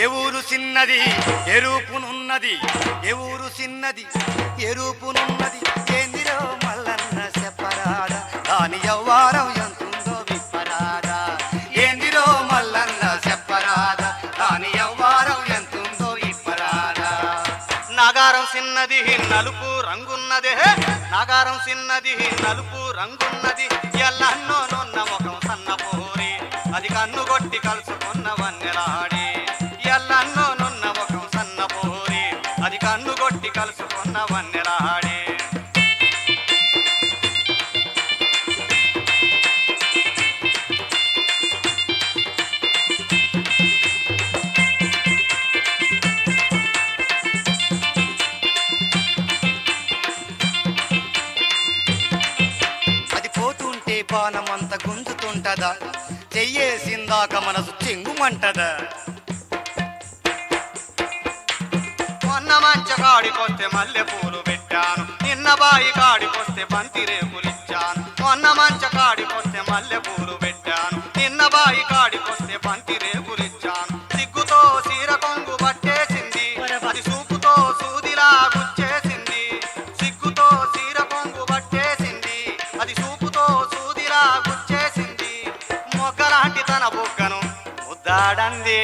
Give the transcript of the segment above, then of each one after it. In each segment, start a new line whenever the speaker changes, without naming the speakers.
ఎవూరు చిన్నది ఎరుపునున్నది ఎవూరు చిన్నది ఎరుపునున్నది ఏందిరో మల్లన్న చెప్పరాదా దాని యవ్వారం ఎంతుందో విప్పరాదా ఏందిరో మల్లన్న చెప్పరాదా దాని యవ్వారం ఎంతుందో విప్పరాదా నాగారం చిన్నది నలుపు రంగున్నదే నాగారం చిన్నది నలుపు రంగున్నది ఎల్లన్నోనున్న ముఖం సన్నపోరి అది కన్ను కొట్టి కలుసుకున్న వన్నెలాడి ఎల్లన్నోనున్న ముఖం సన్నపోరి అది కన్ను కొట్టి కలుసుకున్న వన్నెలాడి అది పోతుంటే బాణమంత గుంజుతుంటదా చెయ్యేసిందాక మనసు చెంగుమంటదా మొన్న మంచి కాడికొస్తే మల్లె పూలు పెట్టాను నిన్న బాయి కాడికొస్తే బంతి రేకులిచ్చాను మొన్న మంచి కాడికొస్తే మల్లె పూలు పెట్టాను నిన్న బాయి కాడికొస్తే బంతి రేకులిచ్చాను సిగ్గుతో సీర కొంగు పట్టేసింది అది చూపుతో సూదిలా గుచ్చేసింది సిగ్గుతో సీర కొంగు పట్టేసింది అది చూపుతో సూదిలా గుచ్చేసింది మొగ్గలాంటి తన బుగ్గను ముద్దాడంది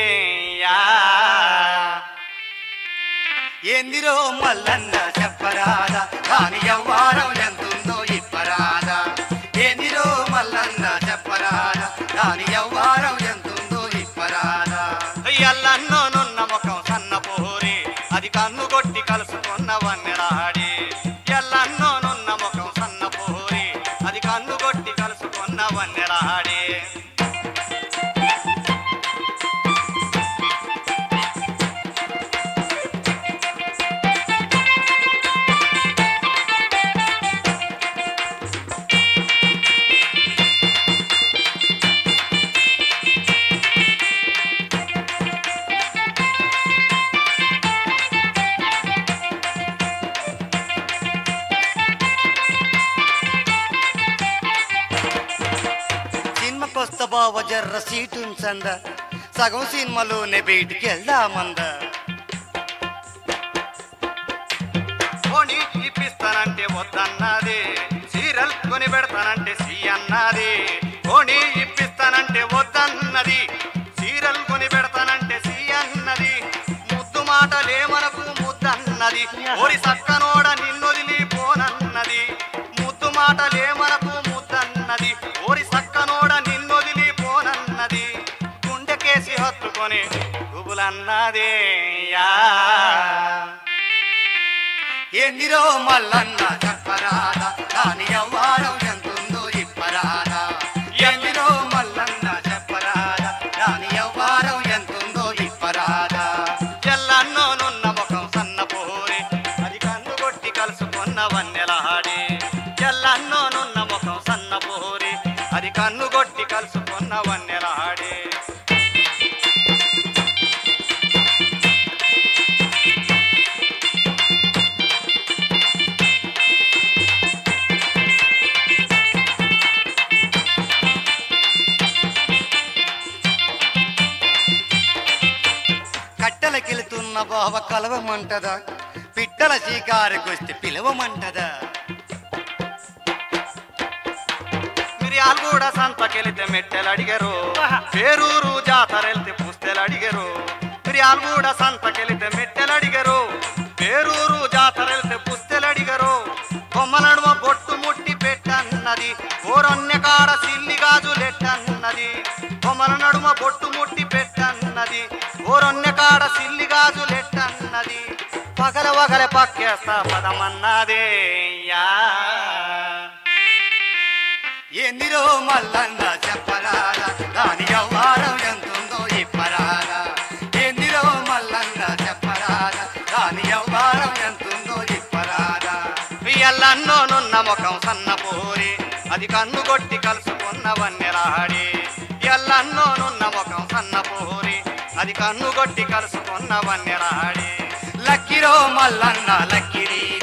ఏందిరో మల్లన్న చెప్పరాదా దాని యవ్వారం ఎంతుందో ఇప్పరాదా ఏందిరో మల్లన్న చెప్పరాదా దాని యవ్వారం ఎంతుందో ఇప్పరాదా ఎల్లన్నోనున్న ముఖం సన్నపోరి అది కన్ను కొట్టి కలుసుకున్న వన్నెలాడి ఎల్లన్నోనున్న ముఖం సన్నపోరి అది కన్ను కొట్టి కలుసుకున్న వన్నెలాడి బావ జర్ర సీటుంచంద సగం సినిమాలోనే బయటికి వెళ్దామంద పోనీ ఇప్పిస్తానంటే వద్దన్నది సీరియల్ కొని పెడతానంటే సి అన్నది పోనీ ఇప్పిస్తానంటే వద్దన్నది సీరియల్ కొని పెడతానంటే సి అన్నది ముద్దు మాటలే మనకు ముద్దన్నది ఓరి సక్కనోడ నిన్నొదిలి పోనన్నది ముద్దు మాటలే మనకు ముద్దన్నది ఓరి సక్కనోడ నిన్నొదిలి పోనన్నది గుండెకేసి హత్తుకొని గుబులన్నదే ఏందిరో మల్లన్న చెప్పరాదా దాని యవ్వారం ఎంతుందో ఇప్పరాదా ఏందిరో మల్లన్న చెప్పరాదా దాని యవ్వారం ఎంతుందో ఇప్పరాదా ఎల్లన్నోనున్న ముఖం సన్నపోరి అది కన్ను కొట్టి కలుసుకున్న వన్నెలాడి ఎల్లన్నోనున్న ముఖం సన్నపోరి అది కన్ను కొట్టి కలుసుకున్న వన్నెలాడి కట్టెలకెళ్తున్న బావ కలవమంటదా పిట్టల షికారుకొస్తే పిలవమంటదా మిరియాలు కూడా సంతకెళ్తే మెట్టెలు అడిగారు పేరూరు జాతరెళ్తే పుస్తెలు అడిగారు మిరియాలు కూడా సంతకెళ్తే మెట్టెలు అడిగారు పేరూరు జాతరెళ్తే పుస్తెలు అడిగారు బొమ్మ నడుమ బొట్టు ముట్టి పెట్టన్నది ఓరొన్నె కాడ సిల్లి గాజులెట్టన్నది బొమ్మల నడుమ బొట్టు ముట్టి పెట్టన్నది ఓరొన్నె కాడ సిల్లి గాజులెట్టన్నది పగల వగల పక్కేస్తా పదమన్నదే ఏందిరో మల్లన్న చెప్పరాదా దాని యవ్వారం ఎంతుందో ఇప్పరాదా ఏందిరో మల్లన్న చెప్పరాదా దాని యవ్వారం ఎంతుందో ఇప్పరాదా ఎల్లన్నోనున్న ముఖం సన్నపోరి అది కన్ను కొట్టి కలుసుకున్న వన్నెలాడి ఎల్లన్నోనున్న ముఖం సన్నపోరి అది కన్ను కొట్టి కలుసుకున్న వన్నెలాడి లక్కిరో మల్లన్న లక్కిరి